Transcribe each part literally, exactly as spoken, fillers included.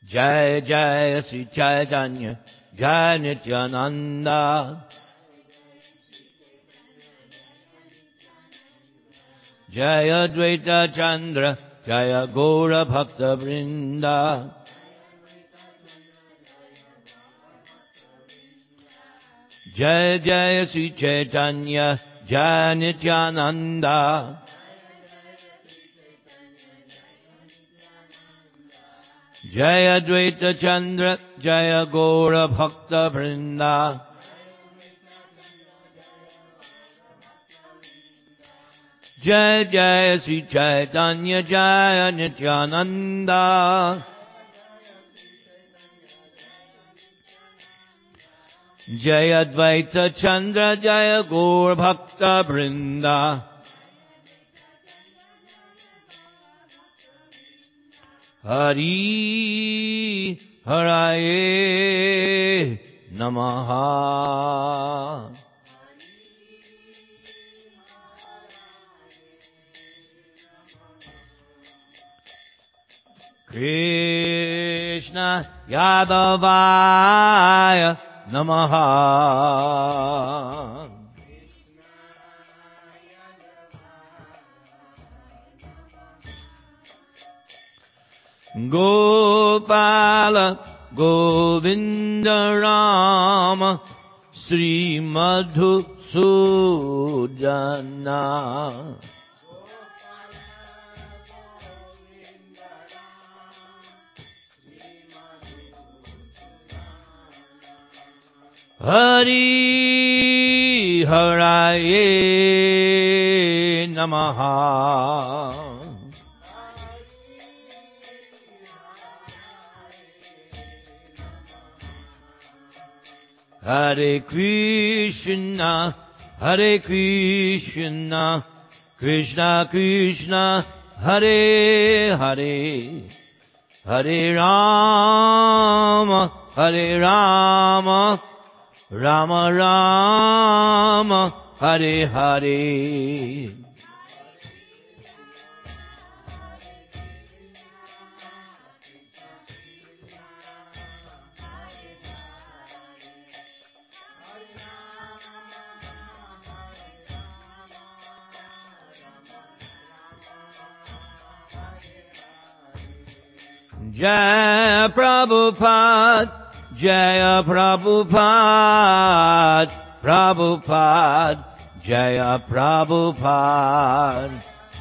Jai Jai Sri Chaitanya Jai Nityananda. Jaya Advaita Chandra Jaya Gaura Bhakta Vrinda. Jaya Jaya Sri Chaitanya Jaya Nityananda. Jaya Advaita Chandra Jaya Gaura Bhakta Vrinda. Jaya Jaya Sri Chaitanya Jaya Nityananda. Jaya Advaita Chandra Jaya Gaura Bhakta Vrinda. Hari Haraye Namaha. Krishna Yadavaya Namaha. Gopala Govinda Rama Sri Madhusudana. Hari Haraye Namaha. Hare Krishna, Hare Krishna, Krishna Krishna, Hare Hare, Hare Rama, Hare Rama, Rama Rama, Hare Hare. Jaya Prabhupada, Jaya Prabhupada, Prabhupada, Jaya Prabhupada.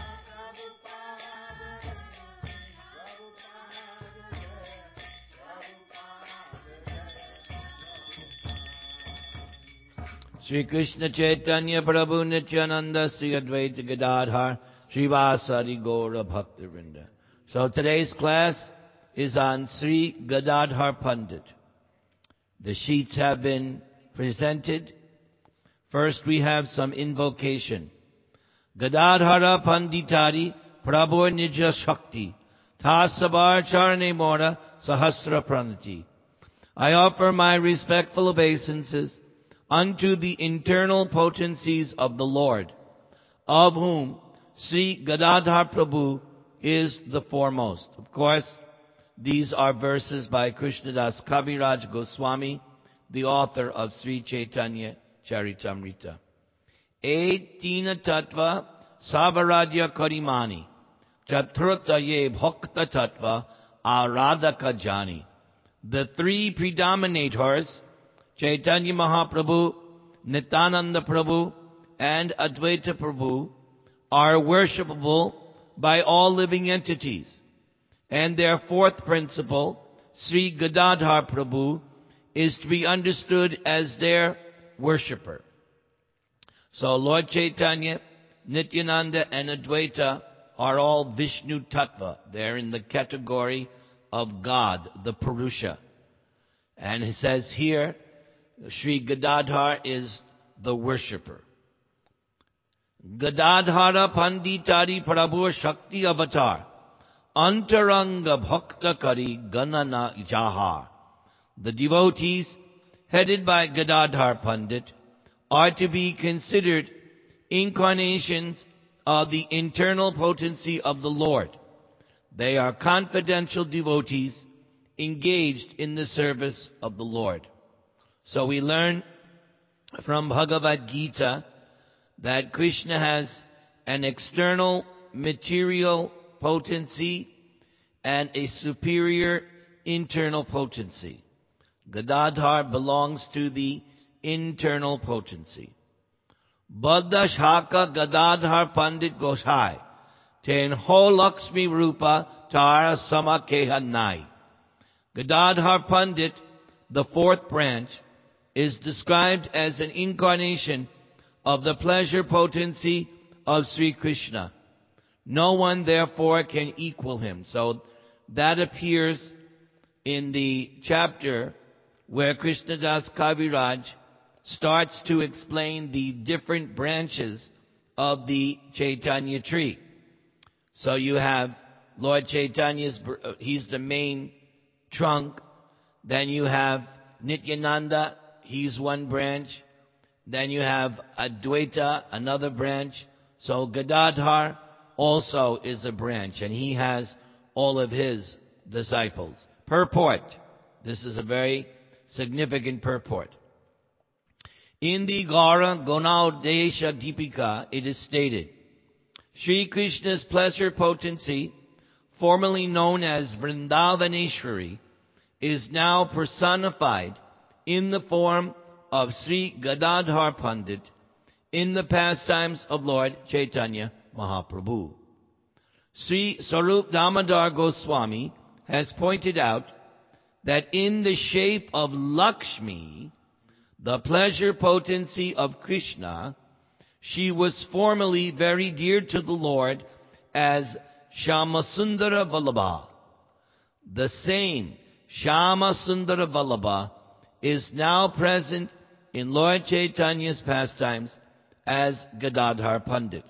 Sri Krishna Chaitanya Prabhu Nityananda Sri Advaita Gadadhar Srivasadi Gaura Bhaktivinoda. So today's class is on Sri Gadadhar Pandit. The sheets have been presented. First we have some invocation. Gadadhara Panditari Prabhu Nija Shakti Tasabar Charane Mora Sahasra Pranati. I offer my respectful obeisances unto the internal potencies of the Lord, of whom Sri Gadadhar Prabhu is the foremost. Of course, these are verses by Krishnadas Kaviraj Goswami, the author of Sri Chaitanya Charitamrita. Etina Tattva Savaradya Karimani Chatrutaye Bhakta Tattva Aradhaka Jani. The three predominators, Chaitanya Mahaprabhu, Nityananda Prabhu, and Advaita Prabhu, are worshipable by all living entities. And their fourth principle, Sri Gadadhar Prabhu, is to be understood as their worshipper. So Lord Chaitanya, Nityananda, and Advaita are all Vishnu Tattva. They're in the category of God, the Purusha. And it says here, Sri Gadadhar is the worshipper. Gadadhara Panditari Prabhu Shakti Avatar Antaranga Bhakta Kari Ganana Jahar. The devotees, headed by Gadadhar Pandit, are to be considered incarnations of the internal potency of the Lord. They are confidential devotees engaged in the service of the Lord. So we learn from Bhagavad Gita that Krishna has an external material potency and a superior internal potency. Gadadhar belongs to the internal potency. Baddha Shaka Gadadhar Pandit Goshai Ten Ho Lakshmi Rupa Tara Sama Kehanai. Gadadhar Pandit, the fourth branch, is described as an incarnation of the pleasure potency of Sri Krishna. No one therefore can equal him. So that appears in the chapter where Krishnadas Kaviraj starts to explain the different branches of the Chaitanya tree. So you have Lord Chaitanya's, he's the main trunk. Then you have Nityananda, he's one branch. Then you have Advaita, another branch. So Gadadhar also is a branch, and he has all of his disciples. Purport. This is a very significant purport. In the Gaura Gunauddesha Deepika, it is stated, Sri Krishna's pleasure potency, formerly known as Vrindavaneshwari, is now personified in the form of Sri Gadadhar Pandit in the pastimes of Lord Chaitanya Mahaprabhu. Sri Sarup Damodar Goswami has pointed out that in the shape of Lakshmi, the pleasure potency of Krishna, she was formerly very dear to the Lord as Shyamasundara Vallabha. The same Shyamasundara Vallabha is now present in Lord Chaitanya's pastimes as Gadadhar Pandit.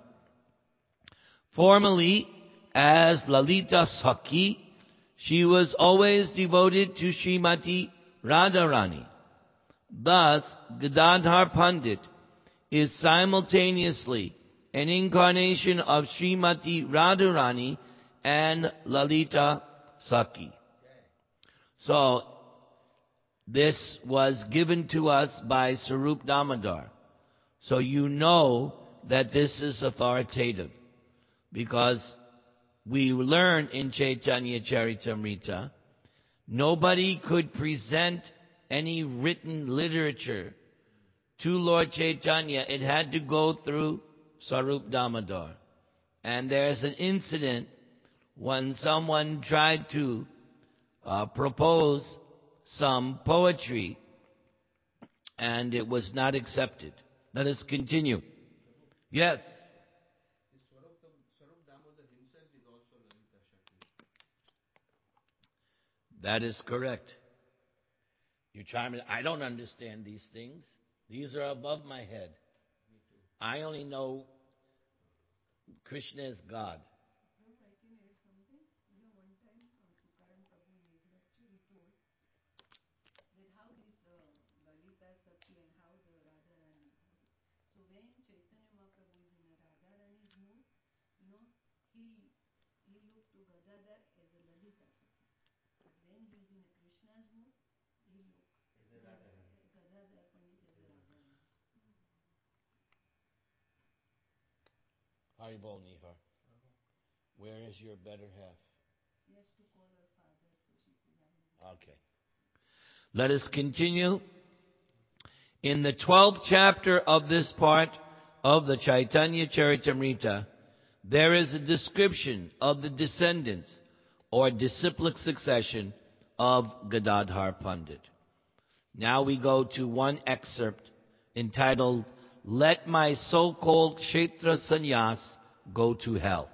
Formerly as Lalita Sakhi, she was always devoted to Srimati Radharani. Thus, Gadadhar Pandit is simultaneously an incarnation of Srimati Radharani and Lalita Sakhi. So, this was given to us by Sarup Damodar. So you know that this is authoritative, because we learn in Chaitanya Charitamrita, nobody could present any written literature to Lord Chaitanya. It had to go through Sarup Damodar. And there's an incident when someone tried to uh, propose some poetry, and it was not accepted. Let us continue. Yes. That is correct. You try me. I don't understand these things. These are above my head. I only know Krishna is God. Haribol Nihar. Where is your better half? She has to call her father, so she said, okay. Let us continue. In the twelfth chapter of this part of the Chaitanya Charitamrita, there is a description of the descendants or disciplic succession of Gadadhar Pandit. Now we go to one excerpt entitled, Let My So-Called Kshetra Sannyas Go to Hell.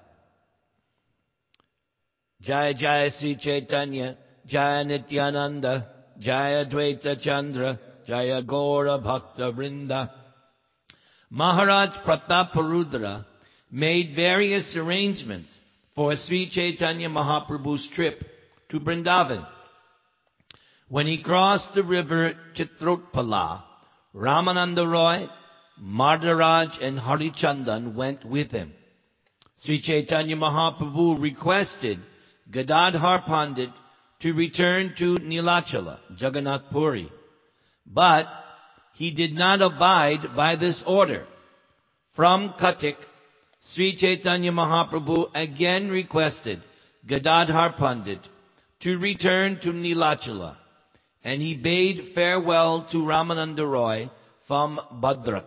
Jaya Jaya Sri Chaitanya, Jaya Nityananda, Jaya Dvaita Chandra, Jaya Gaura Bhakta Vrinda. Maharaj Prataparudra made various arrangements for Sri Chaitanya Mahaprabhu's trip to Vrindavan. When he crossed the river Chitrotpala, Ramananda Roy, Madharaj and Harichandan went with him. Sri Chaitanya Mahaprabhu requested Gadadhar Pandit to return to Nilachala, Jagannath Puri. But he did not abide by this order. From Katik, Sri Chaitanya Mahaprabhu again requested Gadadhar Pandit to return to Nilachala, and he bade farewell to Ramananda Roy from Bhadrak.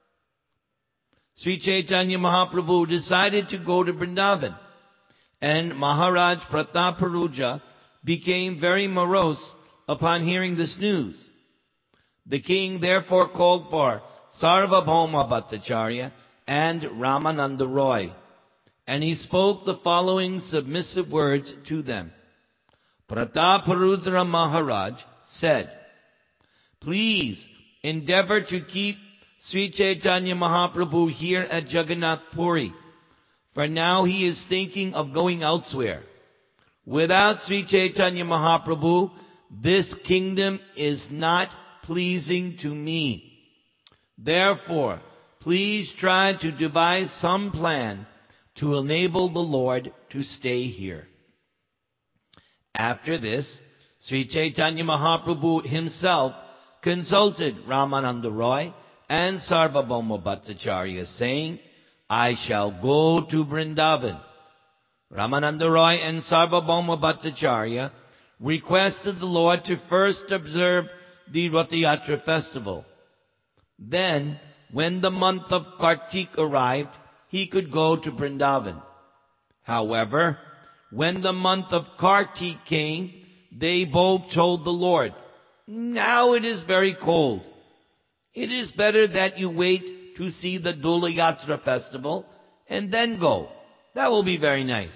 Sri Chaitanya Mahaprabhu decided to go to Vrindavan, and Maharaj Prataparuja became very morose upon hearing this news. The king therefore called for Sarvabhauma Bhattacharya and Ramananda Roy, and he spoke the following submissive words to them. Prataparudra Maharaj said, "Please endeavor to keep Sri Chaitanya Mahaprabhu here at Jagannath Puri, for now he is thinking of going elsewhere. Without Sri Chaitanya Mahaprabhu, this kingdom is not pleasing to me. Therefore, please try to devise some plan to enable the Lord to stay here." After this, Sri Chaitanya Mahaprabhu himself consulted Ramananda Roy and Sarvabhauma Bhattacharya, saying, "I shall go to Vrindavan." Ramananda Roy and Sarvabhauma Bhattacharya requested the Lord to first observe the Ratha Yatra festival. Then, when the month of Kartik arrived, he could go to Vrindavan. However, when the month of Kartik came, they both told the Lord, "Now it is very cold. It is better that you wait to see the Dola Yatra festival and then go. That will be very nice."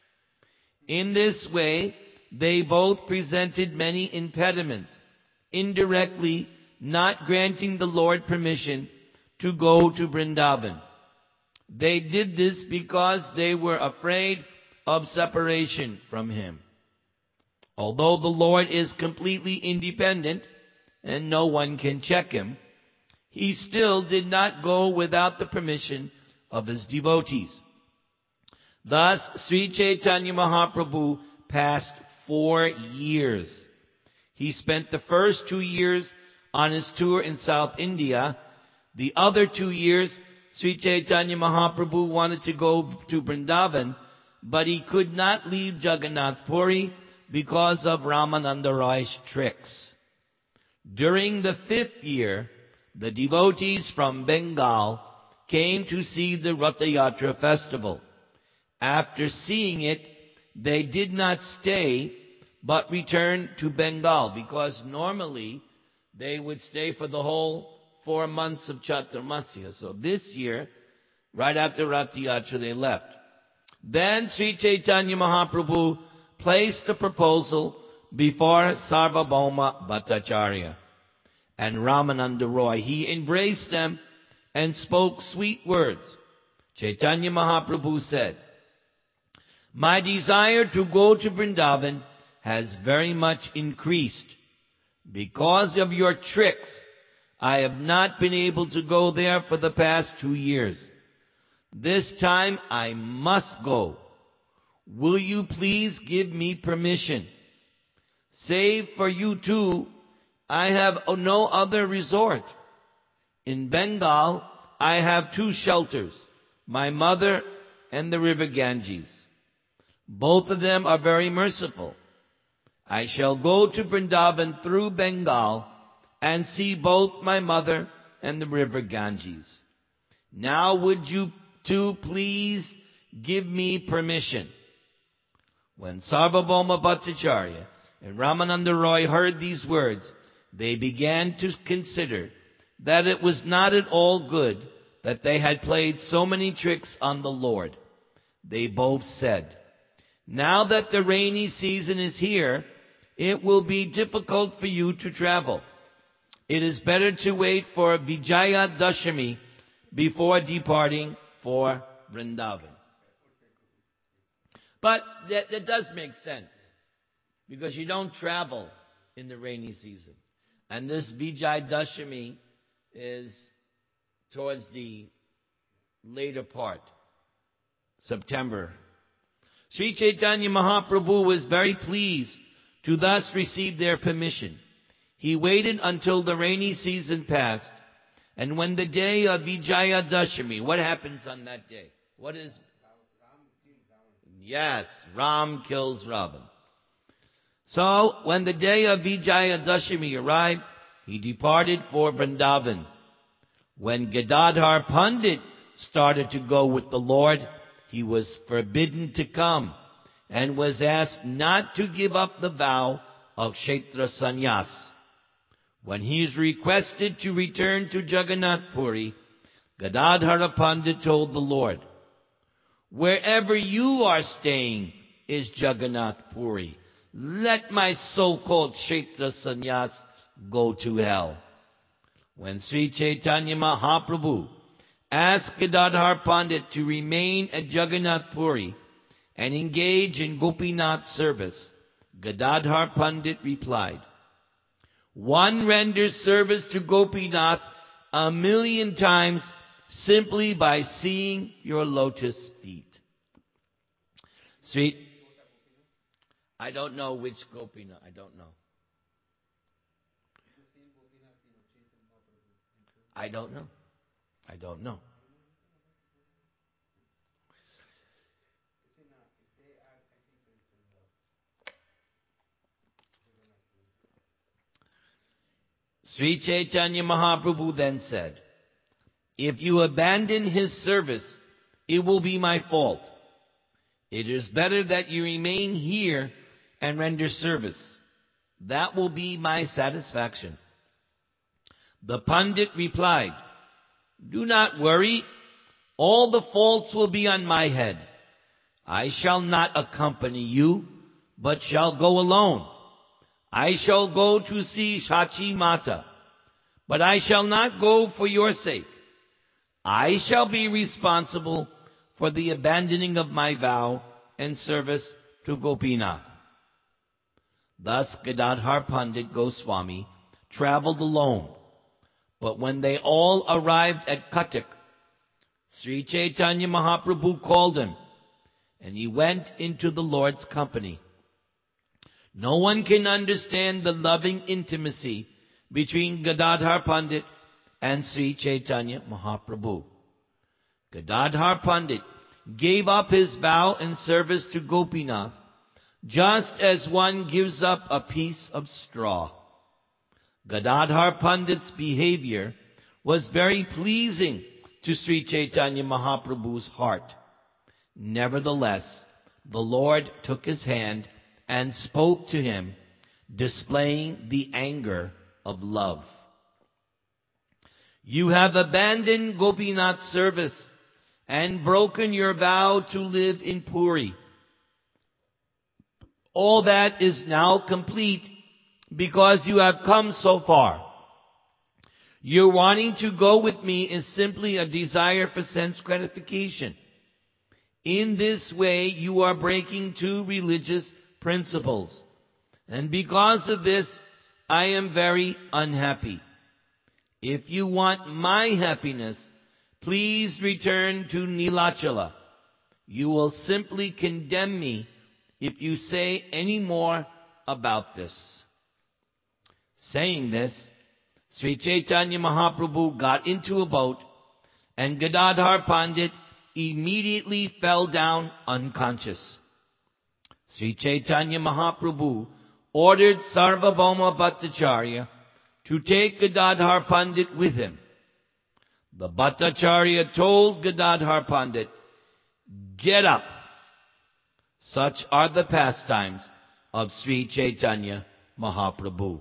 In this way, they both presented many impediments, indirectly not granting the Lord permission to go to Vrindavan. They did this because they were afraid of separation from him. Although the Lord is completely independent and no one can check him, he still did not go without the permission of his devotees. Thus, Sri Chaitanya Mahaprabhu passed four years. He spent the first two years on his tour in South India. The other two years, Sri Chaitanya Mahaprabhu wanted to go to Vrindavan, but he could not leave Jagannath Puri because of Ramananda Roy's tricks. During the fifth year, the devotees from Bengal came to see the Ratha Yatra festival. After seeing it, they did not stay, but returned to Bengal, because normally they would stay for the whole four months of Chaturmasya. So this year, right after Ratha Yatra, they left. Then Sri Chaitanya Mahaprabhu placed a proposal before Sarvabhauma Bhattacharya and Ramananda Roy. He embraced them and spoke sweet words. Chaitanya Mahaprabhu said, "My desire to go to Vrindavan has very much increased. Because of your tricks, I have not been able to go there for the past two years. This time I must go. Will you please give me permission? Save for you two, I have no other resort. In Bengal, I have two shelters, my mother and the river Ganges. Both of them are very merciful. I shall go to Vrindavan through Bengal and see both my mother and the river Ganges. Now would you two please give me permission?" When Sarvabhauma Bhattacharya and Ramananda Roy heard these words, they began to consider that it was not at all good that they had played so many tricks on the Lord. They both said, "Now that the rainy season is here, it will be difficult for you to travel. It is better to wait for Vijaya Dashami before departing for Vrindavan." But that, that does make sense, because you don't travel in the rainy season. And this Vijaya Dashami is towards the later part, September. Sri Chaitanya Mahaprabhu was very pleased to thus receive their permission. He waited until the rainy season passed, and when the day of Vijayadashami, what happens on that day? What is? Yes, Ram kills Ravan. So, when the day of Vijayadashami arrived, he departed for Vrindavan. When Gadadhar Pandit started to go with the Lord, he was forbidden to come and was asked not to give up the vow of Kshetra Sannyas. When he is requested to return to Jagannath Puri, Gadadhar Pandit told the Lord, "Wherever you are staying is Jagannath Puri. Let my so-called Kshetra Sannyas go to hell." When Sri Chaitanya Mahaprabhu asked Gadadhar Pandit to remain at Jagannath Puri and engage in Gopinath service, Gadadhar Pandit replied, "One renders service to Gopinath a million times simply by seeing your lotus feet." Sweet. I don't know which Gopinath. I don't know. I don't know. I don't know. Sri Chaitanya Mahaprabhu then said, "If you abandon his service, it will be my fault. It is better that you remain here and render service. That will be my satisfaction." The Pandit replied, "Do not worry. All the faults will be on my head. I shall not accompany you, but shall go alone. I shall go to see Shachi Mata, but I shall not go for your sake. I shall be responsible for the abandoning of my vow and service to Gopinath." Thus Gadadhar Pandit Goswami traveled alone. But when they all arrived at Cuttack, Sri Chaitanya Mahaprabhu called him, and he went into the Lord's company. No one can understand the loving intimacy between Gadadhar Pandit and Sri Chaitanya Mahaprabhu. Gadadhar Pandit gave up his vow and service to Gopinath, just as one gives up a piece of straw. Gadadhar Pandit's behavior was very pleasing to Sri Chaitanya Mahaprabhu's heart. Nevertheless, the Lord took his hand and spoke to him, displaying the anger of love. "You have abandoned Gopinath's service and broken your vow to live in Puri. All that is now complete because you have come so far. Your wanting to go with me is simply a desire for sense gratification. In this way, you are breaking two religious principles. And because of this, I am very unhappy. If you want my happiness, please return to Nilachala. You will simply condemn me if you say any more about this." Saying this, Sri Chaitanya Mahaprabhu got into a boat, and Gadadhar Pandit immediately fell down unconscious. Sri Chaitanya Mahaprabhu ordered Sarvabhauma Bhattacharya to take Gadadhar Pandit with him. The Bhattacharya told Gadadhar Pandit, "Get up." Such are the pastimes of Sri Chaitanya Mahaprabhu.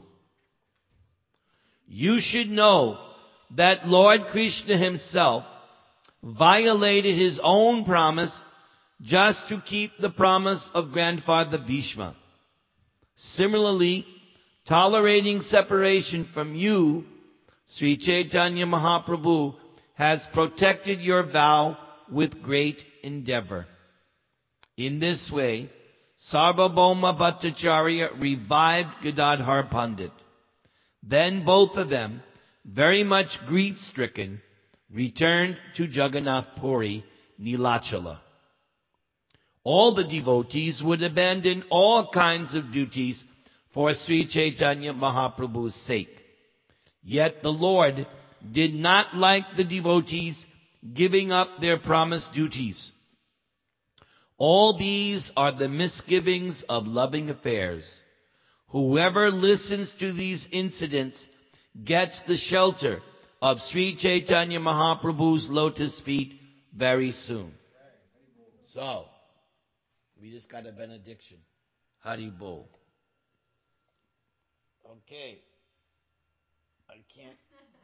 You should know that Lord Krishna himself violated his own promise just to keep the promise of grandfather Bhishma. Similarly, tolerating separation from you, Sri Chaitanya Mahaprabhu has protected your vow with great endeavor. In this way, Sarvabhauma Bhattacharya revived Gadadhar Pandit. Then both of them, very much grief-stricken, returned to Jagannath Puri, Nilachala. All the devotees would abandon all kinds of duties for Sri Chaitanya Mahaprabhu's sake. Yet the Lord did not like the devotees giving up their promised duties. All these are the misgivings of loving affairs. Whoever listens to these incidents gets the shelter of Sri Chaitanya Mahaprabhu's lotus feet very soon. So, we just got a benediction. Hari Bol. Okay. I can't.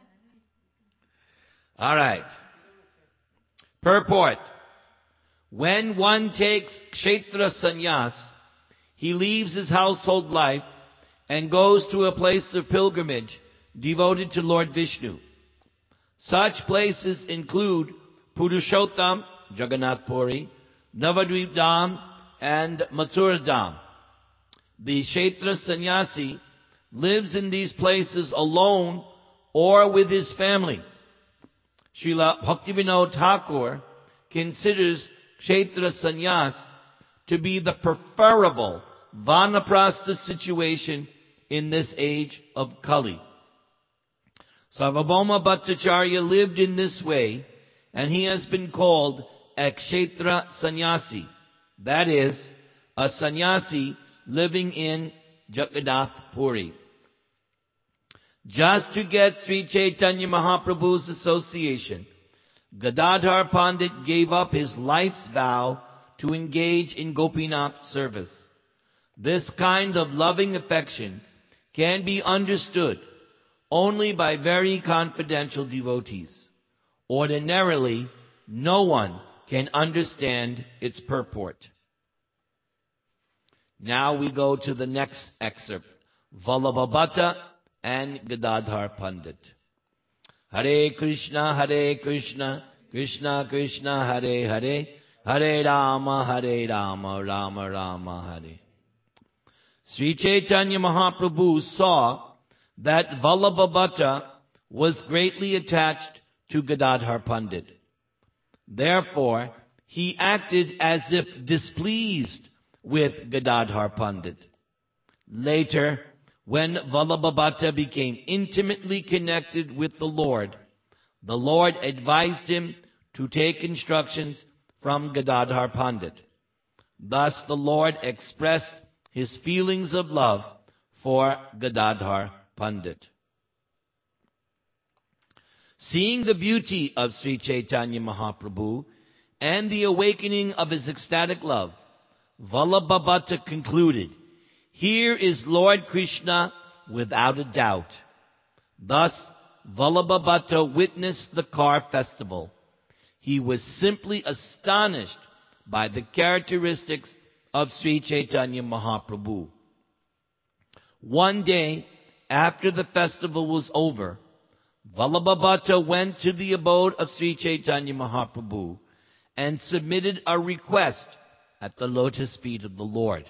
All right. Purport. When one takes Kshetra Sannyas, he leaves his household life and goes to a place of pilgrimage devoted to Lord Vishnu. Such places include Purushottam, Jagannath Puri, Navadvip Dham, and Mathura Dham. The Kshetra Sannyasi lives in these places alone or with his family. Srila Bhaktivinoda Thakur considers Kshetra Sannyas to be the preferable Vanaprastha situation in this age of Kali. Sarvabhauma Bhattacharya lived in this way, and he has been called a Kshetra Sannyasi. That is, a sannyasi living in Jagannath Puri. Just to get Sri Chaitanya Mahaprabhu's association, Gadadhar Pandit gave up his life's vow to engage in Gopinath service. This kind of loving affection can be understood only by very confidential devotees. Ordinarily, no one can understand its purport. Now we go to the next excerpt, Vallabhabhatta and Gadadhar Pandit. Hare Krishna, Hare Krishna, Krishna Krishna, Hare Hare, Hare Rama, Hare Rama, Rama Rama, Hare. Sri Chaitanya Mahaprabhu saw that Vallabhabhatta was greatly attached to Gadadhar Pandit. Therefore, he acted as if displeased with Gadadhar Pandit. Later, when Vallabhabhatta became intimately connected with the Lord, the Lord advised him to take instructions from Gadadhar Pandit. Thus the Lord expressed his feelings of love for Gadadhar Pandit. Seeing the beauty of Sri Chaitanya Mahaprabhu and the awakening of his ecstatic love, Vallabhabhatta concluded, here is Lord Krishna without a doubt. Thus, Vallabhabhatta witnessed the car festival. He was simply astonished by the characteristics of Sri Chaitanya Mahaprabhu. One day, after the festival was over, Vallabhabhatta went to the abode of Sri Chaitanya Mahaprabhu and submitted a request at the lotus feet of the Lord.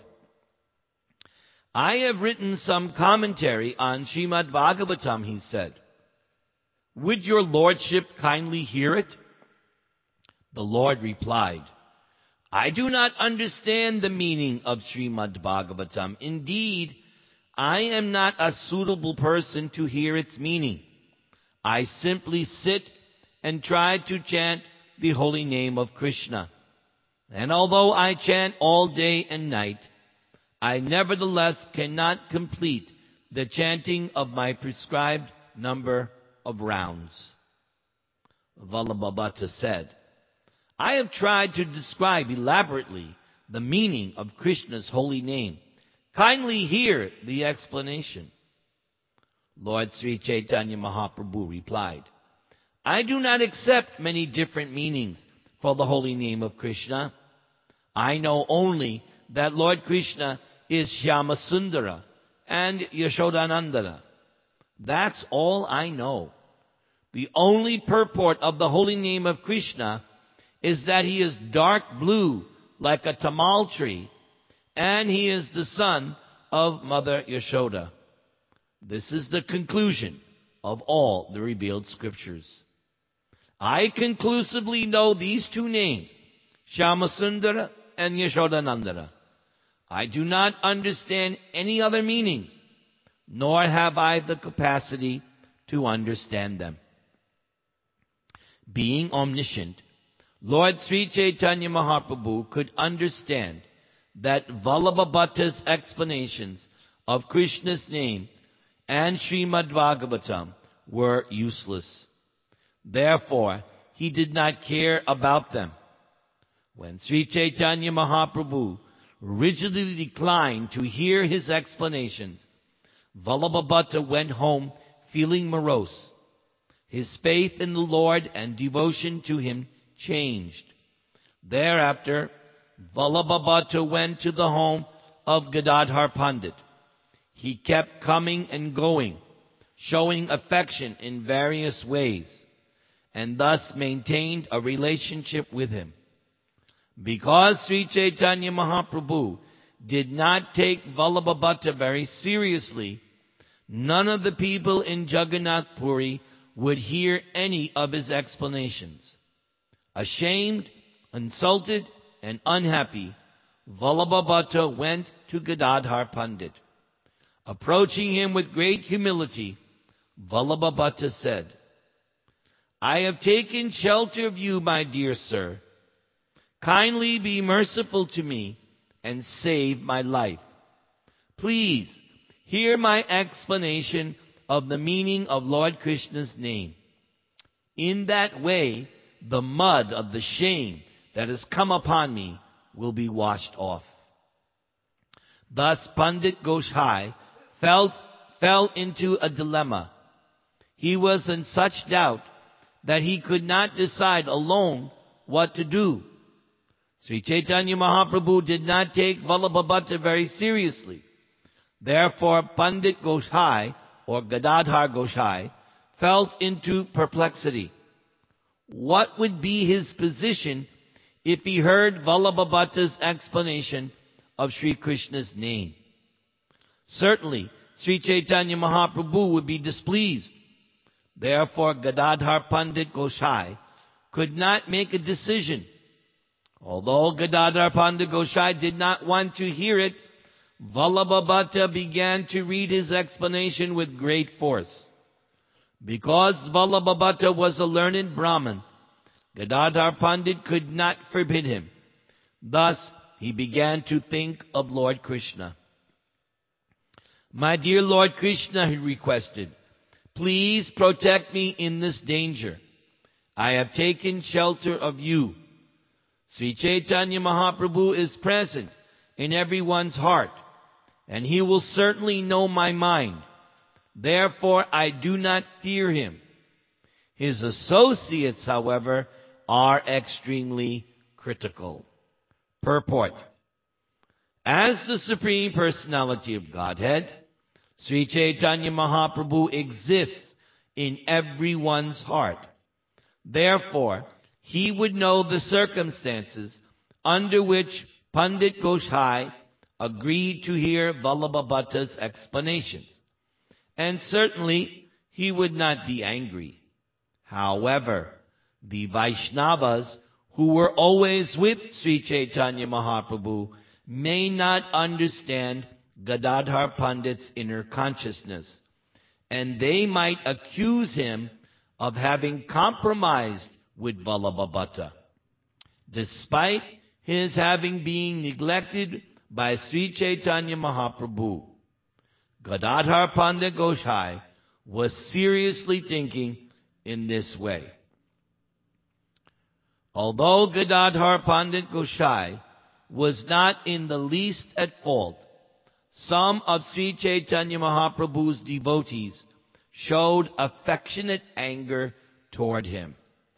I have written some commentary on Srimad Bhagavatam, he said. Would your lordship kindly hear it? The Lord replied, I do not understand the meaning of Srimad Bhagavatam. Indeed, I am not a suitable person to hear its meaning. I simply sit and try to chant the holy name of Krishna. And although I chant all day and night, I nevertheless cannot complete the chanting of my prescribed number of rounds. Vallabhabhatta said, I have tried to describe elaborately the meaning of Krishna's holy name. Kindly hear the explanation. Lord Sri Chaitanya Mahaprabhu replied, I do not accept many different meanings for the holy name of Krishna. I know only that Lord Krishna is Shyamasundara and Yashodanandana. That's all I know. The only purport of the holy name of Krishna is that he is dark blue like a tamal tree, and he is the son of Mother Yashoda. This is the conclusion of all the revealed scriptures. I conclusively know these two names, Shyamasundara and Yashodanandana. I do not understand any other meanings, nor have I the capacity to understand them. Being omniscient, Lord Sri Chaitanya Mahaprabhu could understand that Vallabhabhatta's explanations of Krishna's name and Srimad Bhagavatam were useless. Therefore, he did not care about them. When Sri Chaitanya Mahaprabhu rigidly declined to hear his explanations, Vallabhabhatta went home feeling morose. His faith in the Lord and devotion to him changed. Thereafter, Vallabhabhatta went to the home of Gadadhar Pandit. He kept coming and going, showing affection in various ways, and thus maintained a relationship with him. Because Sri Chaitanya Mahaprabhu did not take Vallabhabhatta very seriously, none of the people in Jagannath Puri would hear any of his explanations. Ashamed, insulted, and unhappy, Vallabhabhatta went to Gadadhar Pandit. Approaching him with great humility, Vallabhabhatta said, I have taken shelter of you, my dear sir. Kindly be merciful to me and save my life. Please hear my explanation of the meaning of Lord Krishna's name. In that way, the mud of the shame that has come upon me will be washed off. Thus Pandit Goshai fell, fell into a dilemma. He was in such doubt that he could not decide alone what to do. Sri Chaitanya Mahaprabhu did not take Vallabhabhatta very seriously. Therefore, Pandit Goshai, or Gadadhar Goshai, fell into perplexity. What would be his position if he heard Vallabhabhatta's explanation of Sri Krishna's name? Certainly, Sri Chaitanya Mahaprabhu would be displeased. Therefore, Gadadhar Pandit Goshai could not make a decision. Although Gadadhar Pandit Goshai did not want to hear it, Vallabhabhatta began to read his explanation with great force. Because Vallabhabhatta was a learned Brahmin, Gadadhar Pandit could not forbid him. Thus, he began to think of Lord Krishna. My dear Lord Krishna, he requested, please protect me in this danger. I have taken shelter of you. Sri Chaitanya Mahaprabhu is present in everyone's heart, and he will certainly know my mind. Therefore, I do not fear him. His associates, however, are extremely critical. Purport. As the Supreme Personality of Godhead, Sri Chaitanya Mahaprabhu exists in everyone's heart. Therefore, he would know the circumstances under which Pandit Goshai agreed to hear Vallabhabhatta's explanations. And certainly, he would not be angry. However, the Vaishnavas, who were always with Sri Chaitanya Mahaprabhu, may not understand Gadadhar Pandit's inner consciousness, and they might accuse him of having compromised with Vallabhabhatta. Despite his having been neglected by Sri Chaitanya Mahaprabhu, Gadadhar Pandit Goshai was seriously thinking in this way. Although Gadadhar Pandit Goshai was not in the least at fault, some of Sri Chaitanya Mahaprabhu's devotees showed affectionate anger toward him.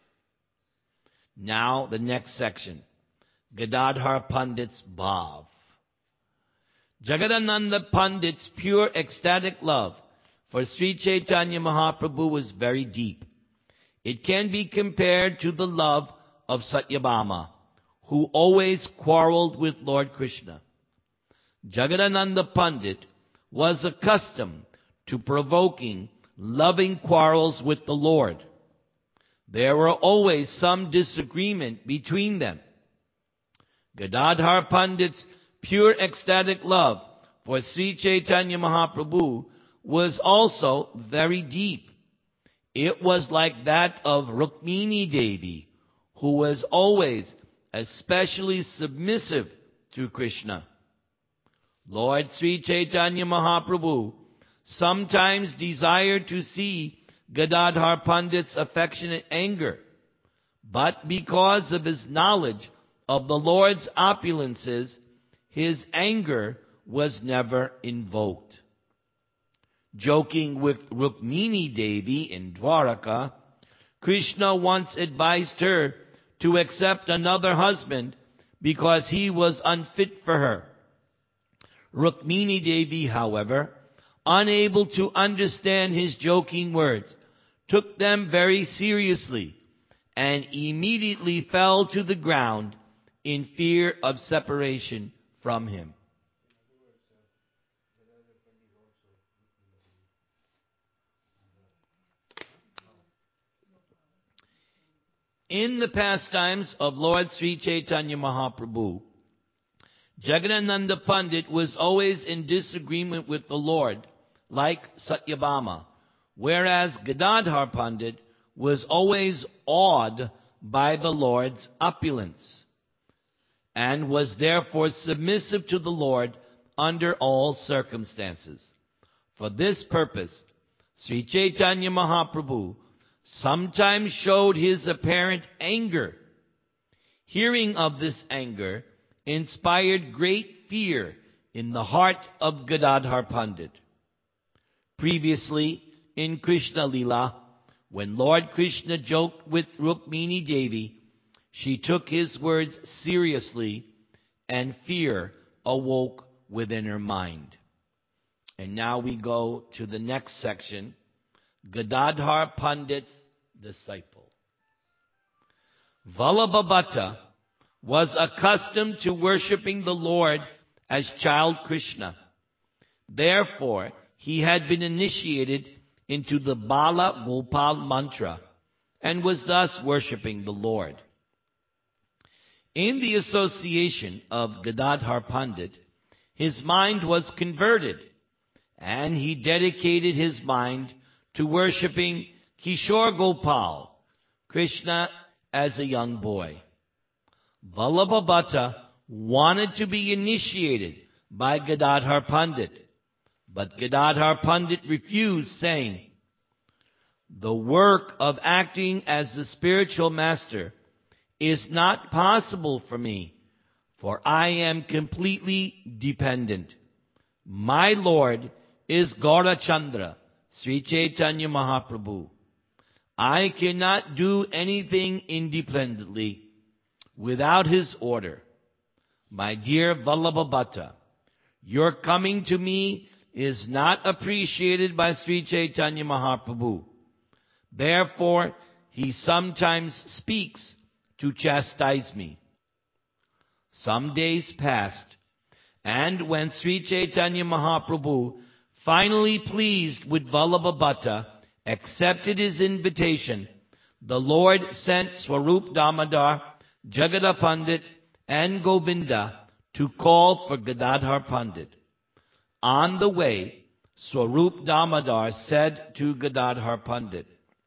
Now the next section, Gadadhar Pandit's bhav. Jagadananda Pandit's pure ecstatic love for Sri Chaitanya Mahaprabhu was very deep. It can be compared to the love of Satyabhama, who always quarreled with Lord Krishna. Jagadananda Pandit was accustomed to provoking loving quarrels with the Lord. There were always some disagreement between them. Gadadhar Pandit's pure ecstatic love for Sri Chaitanya Mahaprabhu was also very deep. It was like that of Rukmini Devi, who was always especially submissive to Krishna. Lord Sri Chaitanya Mahaprabhu sometimes desired to see Gadadhar Pandit's affectionate anger, but because of his knowledge of the Lord's opulences, his anger was never invoked. Joking with Rukmini Devi in Dwaraka, Krishna once advised her to accept another husband because he was unfit for her. Rukmini Devi, however, unable to understand his joking words, took them very seriously and immediately fell to the ground in fear of separation from him. In the pastimes of Lord Sri Chaitanya Mahaprabhu, Jagadananda Pandit was always in disagreement with the Lord, like Satyabhama, whereas Gadadhar Pandit was always awed by the Lord's opulence, and was therefore submissive to the Lord under all circumstances. For this purpose, Sri Chaitanya Mahaprabhu sometimes showed his apparent anger. Hearing of this anger inspired great fear in the heart of Gadadhar Pandit. Previously, in Krishna Lila, when Lord Krishna joked with Rukmini Devi, she took his words seriously, and fear awoke within her mind. And now we go to the next section, Gadadhar Pandit's disciple. Vallabhabhata was accustomed to worshipping the Lord as child Krishna. Therefore, he had been initiated into the Bala Gopal mantra and was thus worshipping the Lord. In the association of Gadadhar Pandit, his mind was converted, and he dedicated his mind to worshipping Kishore Gopal, Krishna as a young boy. Vallabhabhata wanted to be initiated by Gadadhar Pandit, but Gadadhar Pandit refused, saying, "The work of acting as the spiritual master is not possible for me, for I am completely dependent. My Lord is Gaurachandra, Sri Chaitanya Mahaprabhu. I cannot do anything independently without his order. My dear Vallabhabhata, your coming to me is not appreciated by Sri Chaitanya Mahaprabhu. Therefore, he sometimes speaks to chastise me." Some days passed, and when Sri Chaitanya Mahaprabhu, finally pleased with Vallabhabhata, accepted his invitation, the Lord sent Swarup Damodar, Jagada Pandit, and Govinda to call for Gadadhar Pandit. On the way, Swarup Damodar said to Gadadhar Pandit,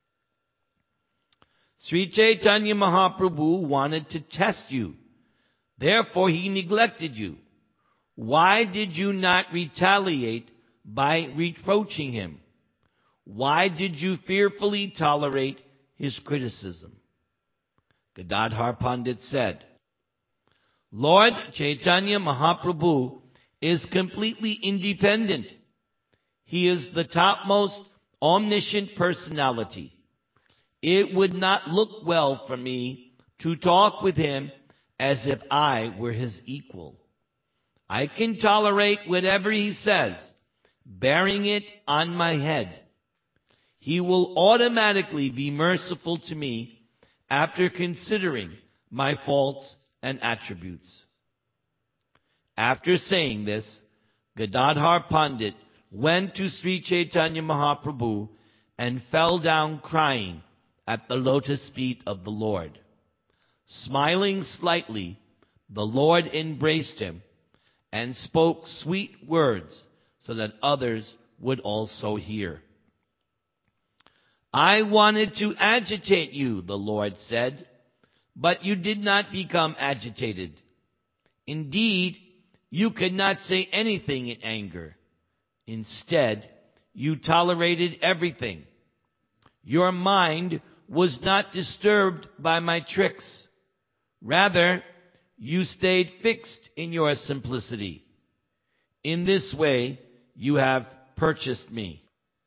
"Sri Chaitanya Mahaprabhu wanted to test you. Therefore he neglected you. Why did you not retaliate by reproaching him? Why did you fearfully tolerate his criticism?" Gadadhar Pandit said, "Lord Chaitanya Mahaprabhu is completely independent. He is the topmost omniscient personality. It would not look well for me to talk with him as if I were his equal. I can tolerate whatever he says, bearing it on my head. He will automatically be merciful to me after considering my faults and attributes." After saying this, Gadadhar Pandit went to Sri Chaitanya Mahaprabhu and fell down crying at the lotus feet of the Lord. Smiling slightly, the Lord embraced him and spoke sweet words so that others would also hear. I wanted to agitate you, the Lord said, but you did not become agitated. Indeed, you could not say anything in anger. Instead, you tolerated everything. Your mind was not disturbed by my tricks. Rather, you stayed fixed in your simplicity. In this way, you have purchased me.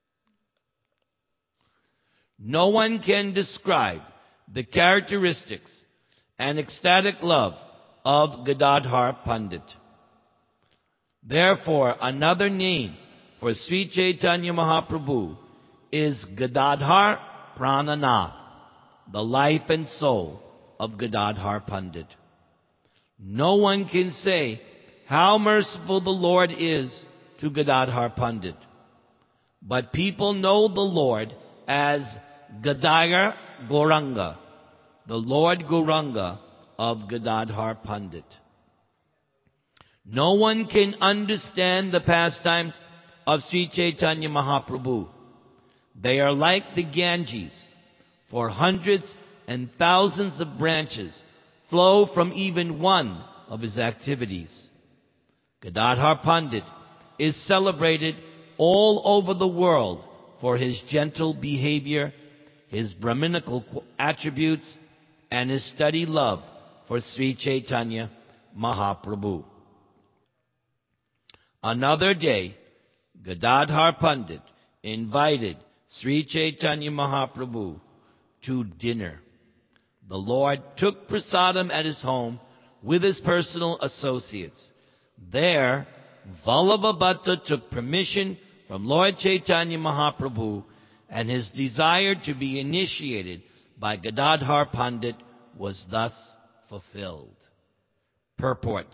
No one can describe the characteristics and ecstatic love of Gadadhar Pandit. Therefore, another name for Sri Chaitanya Mahaprabhu is Gadadhar Prananath, the life and soul of Gadadhar Pandit. No one can say how merciful the Lord is to Gadadhar Pandit, but people know the Lord as Gadadhar Gauranga, the Lord Gauranga of Gadadhar Pandit. No one can understand the pastimes of Sri Chaitanya Mahaprabhu. They are like the Ganges, for hundreds and thousands of branches flow from even one of his activities. Gadadhar Pandit is celebrated all over the world for his gentle behavior, his Brahminical attributes, and his steady love for Sri Chaitanya Mahaprabhu. Another day, Gadadhar Pandit invited Sri Chaitanya Mahaprabhu to dinner. The Lord took prasadam at his home with his personal associates. There, Vallabhabhatta took permission from Lord Chaitanya Mahaprabhu, and his desire to be initiated by Gadadhar Pandit was thus fulfilled. Purport.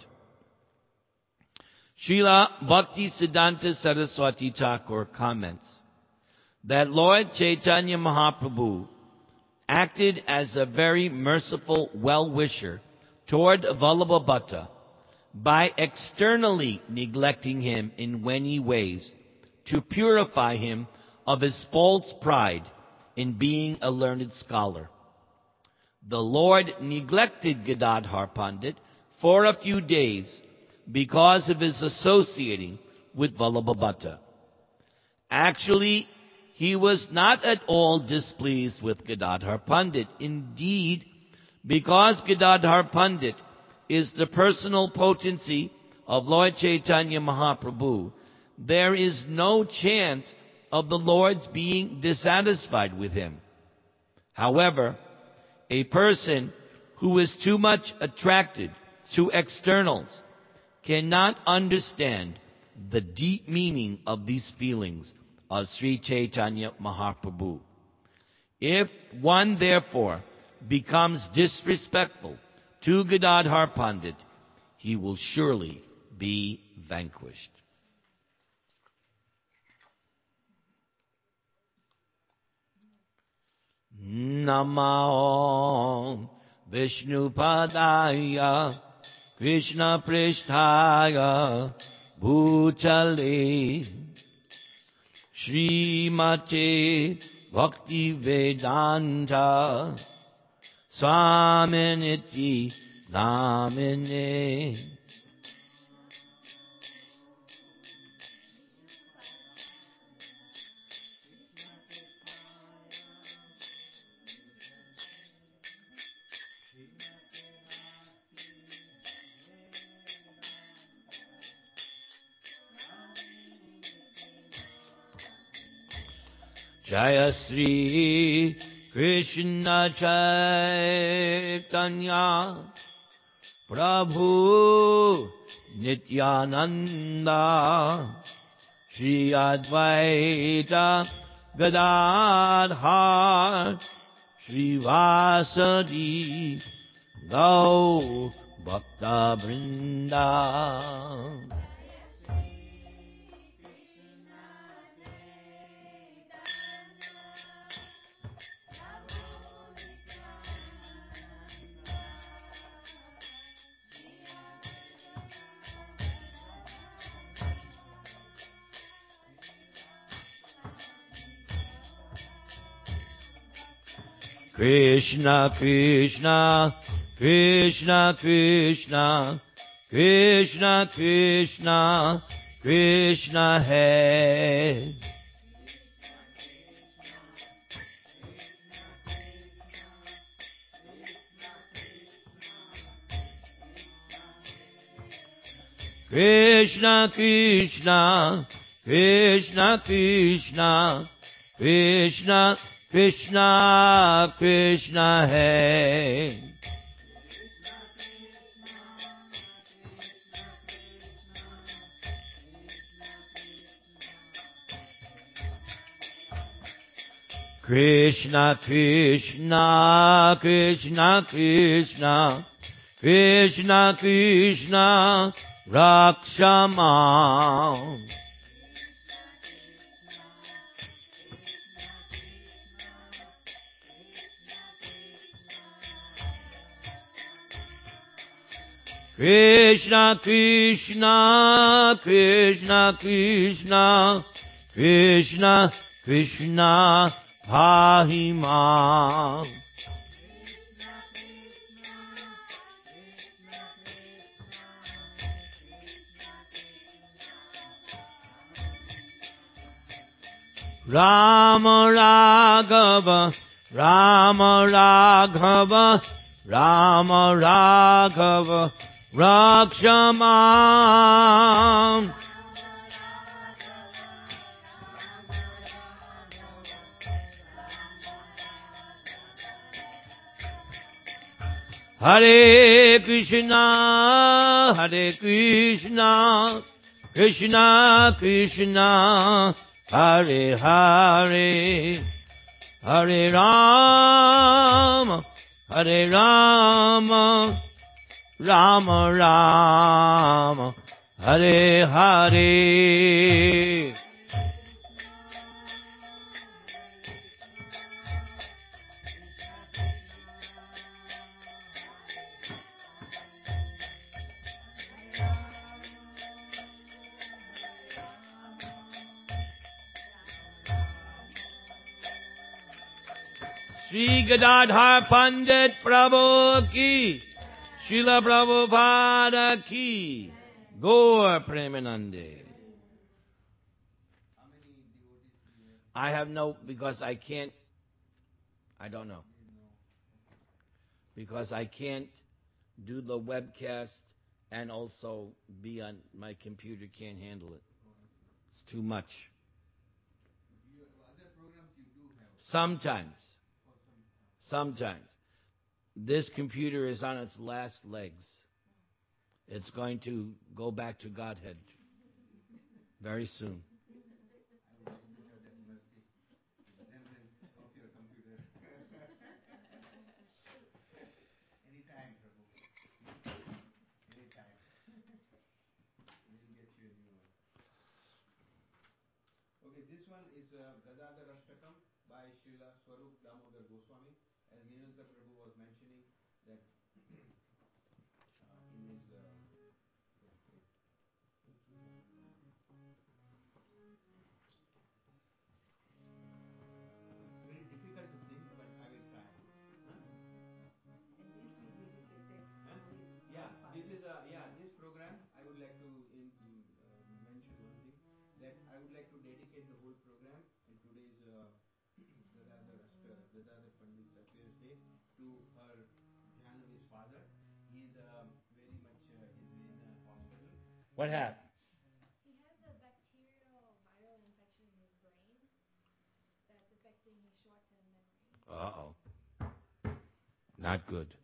Srila Bhaktisiddhanta Saraswati Thakur comments that Lord Chaitanya Mahaprabhu acted as a very merciful well-wisher toward Vallabhabhatta by externally neglecting him in many ways to purify him of his false pride in being a learned scholar. The Lord neglected Gadadhar Pandit for a few days because of his associating with Vallabhabhatta. Actually, he was not at all displeased with Gadadhar Pandit. Indeed, because Gadadhar Pandit is the personal potency of Lord Chaitanya Mahaprabhu, there is no chance of the Lord's being dissatisfied with him. However, a person who is too much attracted to externals cannot understand the deep meaning of these feelings of Sri Chaitanya Mahaprabhu. If one therefore becomes disrespectful to Gadadhar Pandit, he will surely be vanquished. Namo Vishnupadaya Krishna Pristhaya Bhutale Srimate Bhakti Vedanta Swaminiti Namine. Jaya Sri Krishna Chaitanya Prabhu Nityananda Shri Advaita Gadadhar Shri Vasadi Gaur Bhakta Vrinda. Krishna, Krishna, Krishna, Krishna, Krishna, Krishna, Krishna Hare. Krishna, Krishna, Krishna, Krishna, Krishna, Krishna, Krishna Hare. Krishna, Krishna, Krishna, Krishna, Krishna, Krishna, Rakshama. Krishna, Krishna, Krishna, Krishna, Krishna, Krishna, Pahima. Rama Raghava, Rama Raghava, Rama Raghava, Rakshama. Hare Krishna, Hare Krishna, Krishna Krishna, Hare Hare, Hare Rama, Hare Rama, Rama Rama, Hare Hare. Sri Gadadhar Pandit Prabhu ki, Srila Prabhupada ki, Gaur Premanande. I have no, because I can't, I don't know. Because I can't do the webcast and also be on, my computer can't handle it. It's too much. Sometimes. Sometimes. This computer is on its last legs. It's going to go back to Godhead very soon. Anytime, Prabhu. Anytime. We'll get you a new one. Okay, this one is uh, Gadadhar Ashtakam by Srila Swarup Damodar Goswami. As Nilendra Prabhu was mentioning that uh, in his uh, very difficult to sing, but I will try. Huh? Huh? Yeah, this is a yeah this program. I would like to in, uh, mention one thing that I would like to dedicate the whole program in today's uh, Gadadhar Ashta, Gadadhar Pandit's Affairs Day to her Jahnavi's father. He's uh, very much uh, he's in a hospital. What happened? He has a bacterial viral infection in his brain that's affecting his short-term memory. Uh-oh. Not good.